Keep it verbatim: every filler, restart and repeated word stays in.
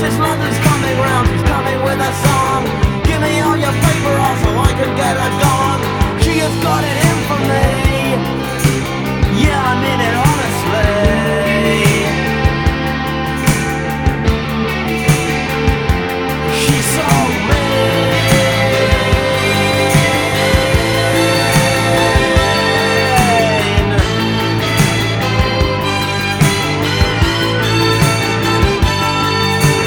Since London's coming round, she's coming with a song.